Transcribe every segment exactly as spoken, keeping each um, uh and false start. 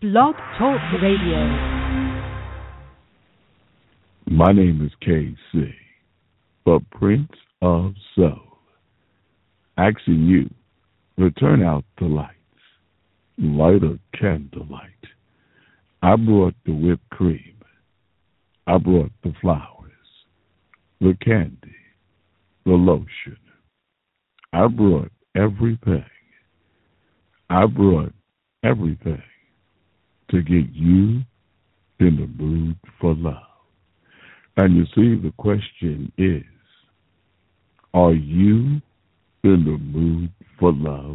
Blog Talk Radio. My name is K C, the Prince of Soul. Asking you to turn out the lights, light a candlelight. I brought the whipped cream. I brought the flowers, the candy, the lotion. I brought everything. I brought everything to get you in the mood for love. And you see, the question is, are you in the mood for love?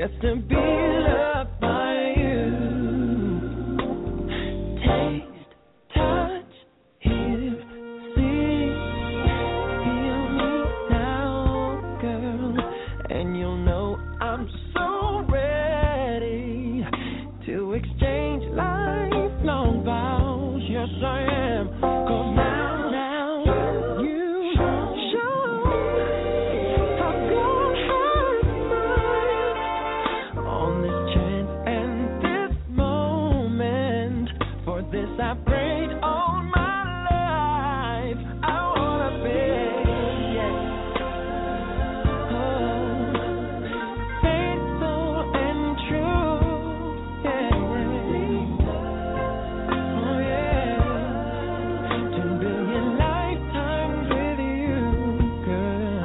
just to be loved by you. Taste, touch, hear, see, feel me now, girl, and you'll know I'm so ready to exchange lifelong vows. Yes, I am. 'Cause now, now, you show how God has smiled on this chance and this moment. For this I prayed all my life. I wanna be, yeah, oh, faithful and true, yeah, oh yeah, ten billion lifetimes with you, girl.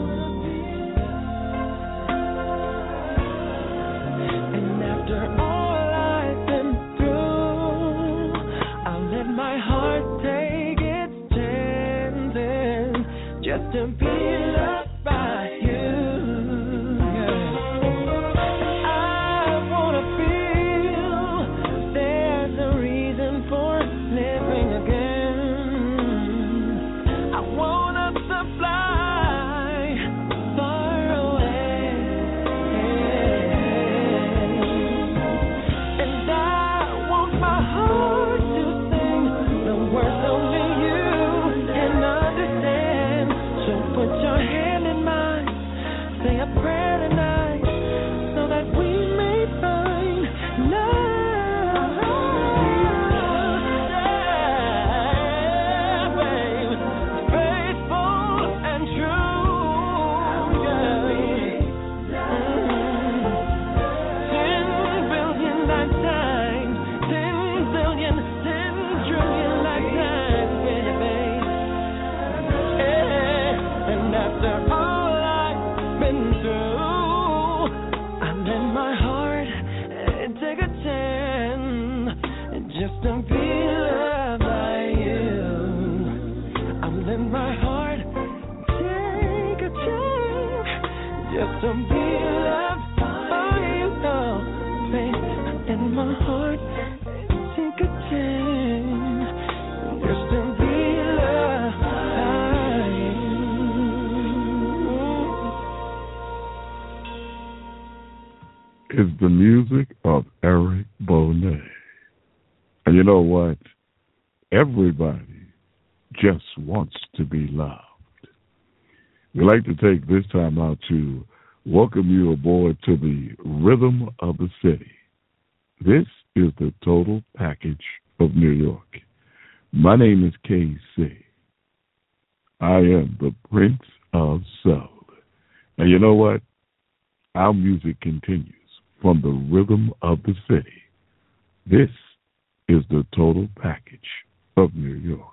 And after all I've been through, I'll let my heart take its chances just to be loved by you. Yeah. I wanna feel there's a reason for living again. I want us to fly far away, and I want my heart to sing the words only you can understand. So put your hand in mine, say a prayer tonight, so that we may find love. Yeah, babe, faithful and true. Yeah. Ten billion lifetimes, ten billion, ten trillion lifetimes, baby, babe. Yeah. And after all I've been through, I let my heart eh, take a chance just to be loved by you. I let my heart take a chance just to be loved by you. Oh, babe, I let my heart take a chance just to be loved by you. Is the music of Eric Bonet. And you know what? Everybody just wants to be loved. We'd like to take this time out to welcome you aboard to the Rhythm of the City. This is the total package of New York. My name is K C. I am the Prince of Soul. And you know what? Our music continues from the Rhythm of the City. This is the total package of New York.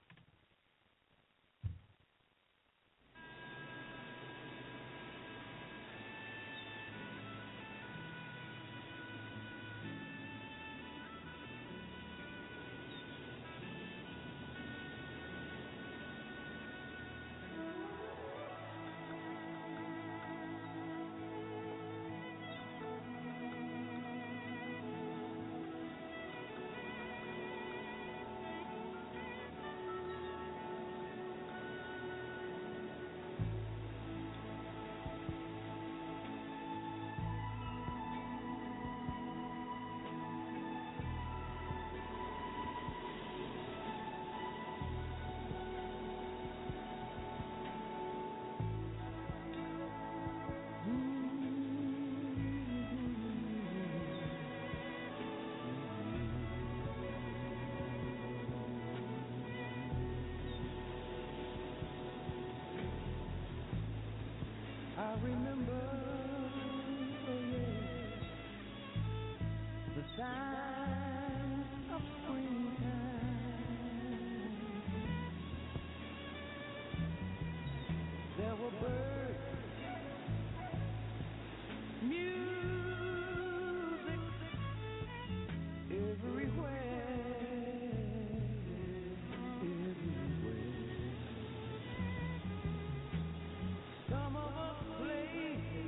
I remember, oh yeah, the signs of springtime. There were birds, music everywhere, everywhere. Some of us played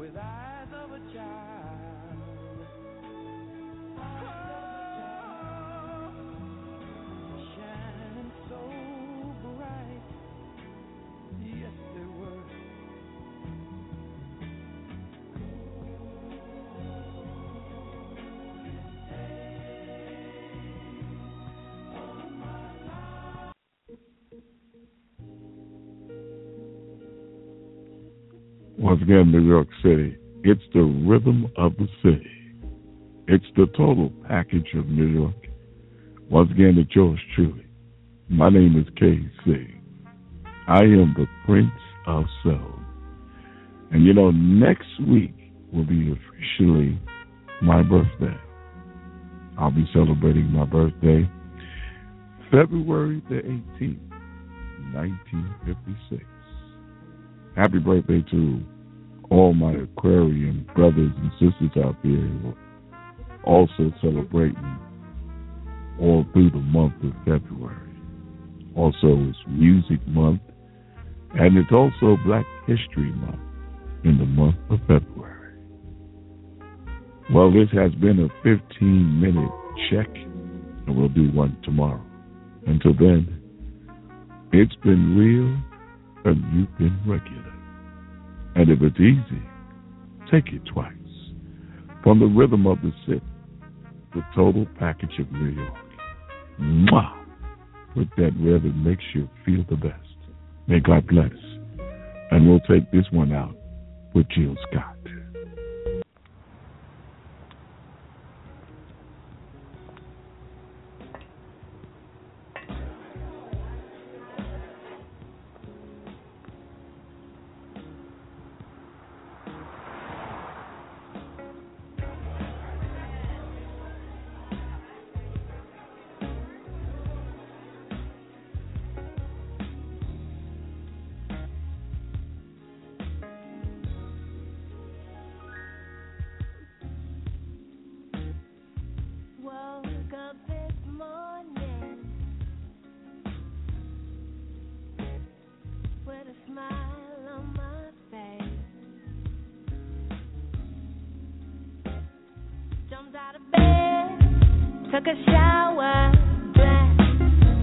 with eyes of a child. Oh, shining so bright. Yes, they were. Once again, New York City, it's the rhythm of the city. It's the total package of New York. Once again, it's yours truly. My name is K C. I am the Prince of Soul. And you know, next week will be officially my birthday. I'll be celebrating my birthday February the eighteenth, nineteen fifty-six. Happy birthday to all my Aquarian brothers and sisters out there who are also celebrating all through the month of February. Also, it's Music Month, and it's also Black History Month in the month of February. Well, this has been a fifteen-minute check, and we'll do one tomorrow. Until then, it's been real, and you've been regular. And if it's easy, take it twice. From the rhythm of the city, the total package of New York. Mwah! Put that rhythm makes you feel the best. May God bless. And we'll take this one out with Jill Scott. Took a shower, dressed,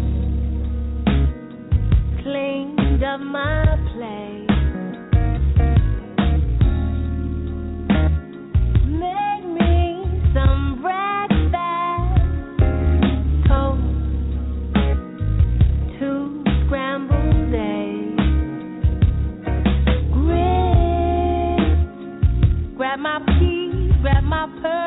cleaned up my place, made me some breakfast, toast, two scrambled eggs, grits, grab my peas, grab my pearls.